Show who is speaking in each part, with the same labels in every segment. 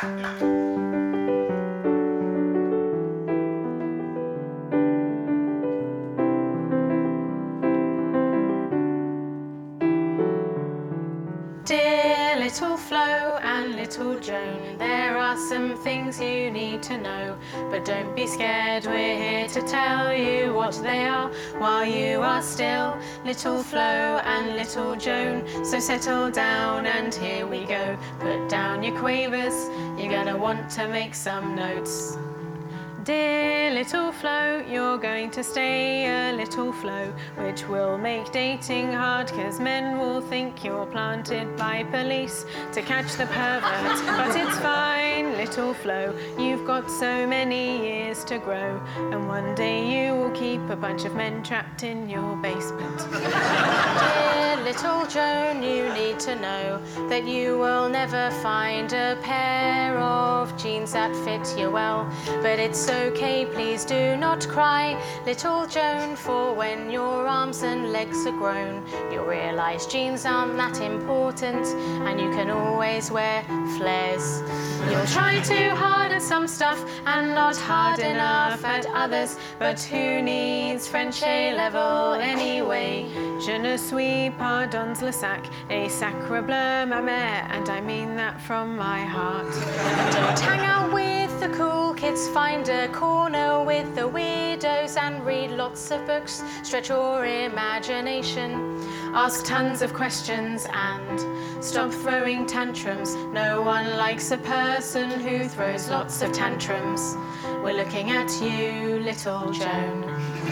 Speaker 1: Dear little Flo and little Joan, there are some things you need to know, but don't be scared, we're here to tell you what they are while you are still little Flo and little Joan. So settle down and here we go. Put down your quavers, you're gonna want to make some notes. Dear little Flo, you're going to stay a little Flo, which will make dating hard, 'cause men will think you're planted by police to catch the pervert. But it's fine, little Flo, you've got so many years to grow, and one day you will keep a bunch of men trapped in your basement. Dear little Joan, you need to know that you will never find a pair of jeans that fit you well, but it's okay, please do not cry, little Joan, for when your arms and legs are grown, you'll realise jeans aren't that important, and you can always wear flares. You'll try too hard at some stuff and not hard enough at others, but who needs French A-level anyway? Je ne suis pas dans le sac, et sacre bleu ma mère, and I mean that from my heart. Don't hang out with the cool kids, find a corner with the weirdos and read lots of books, stretch your imagination, ask tons of questions and stop throwing tantrums. No one likes a person who throws lots of tantrums. We're looking at you, little Joan.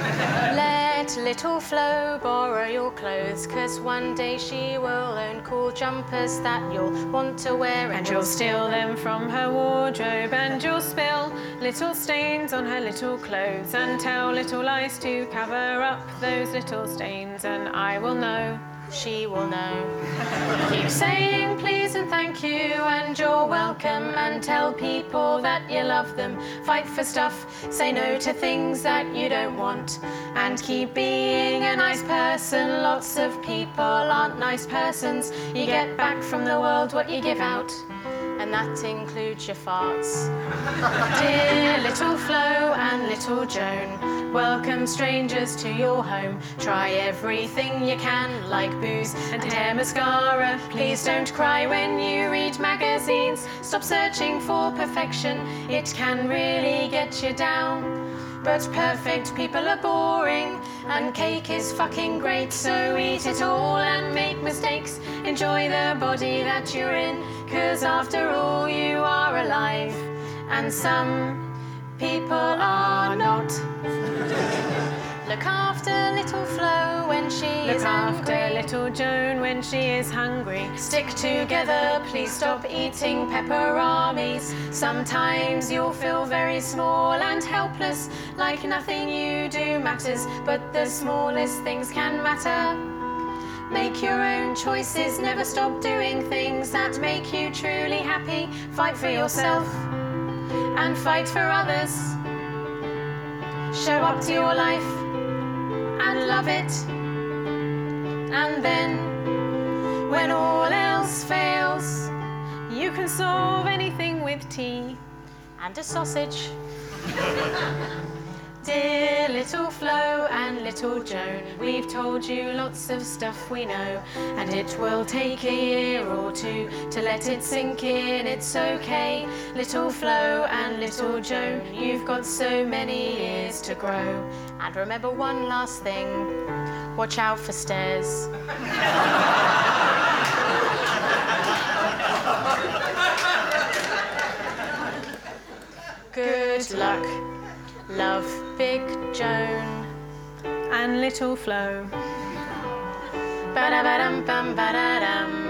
Speaker 1: Let little Flo borrow your clothes, 'cause one day she will own cool jumpers that you'll want to wear, and you'll steal them from her wardrobe, and you'll spill little stains on her little clothes and tell little lies to cover up those little stains, and I will know, she will know. Keep saying please and thank you and you're welcome, and tell people that you love them. Fight for stuff, say no to things that you don't want, and keep being a nice person. Lots of people aren't nice persons. You get back from the world what you give out, and that includes your farts. Dear little Flo and little Joan, welcome strangers to your home. Try everything you can, like booze and hair mascara. Please don't cry when you read magazines. Stop searching for perfection, it can really get you down. But perfect people are boring, and cake is fucking great, so eat it all and make mistakes. Enjoy the body that you're in, 'cause after all you are alive, and some people are not. Look after little Flo when she is angry. Look after little Joan when she is hungry. Stick together, please stop eating pepperonis. Sometimes you'll feel very small and helpless, like nothing you do matters, but the smallest things can matter. Make your own choices, never stop doing things that make you truly happy. Fight for yourself and fight for others. Show up to your life and love it. And then, when all else fails, you can solve anything with tea and a sausage. Dear little Flo and little Joan, we've told you lots of stuff we know, and it will take a year or two to let it sink in. It's okay, little Flo and little Joan, you've got so many years to grow. And remember one last thing, watch out for stairs. Good luck. Love, Big Joan and little Flo. Ba-da-ba-dum-bum, ba-da-dum.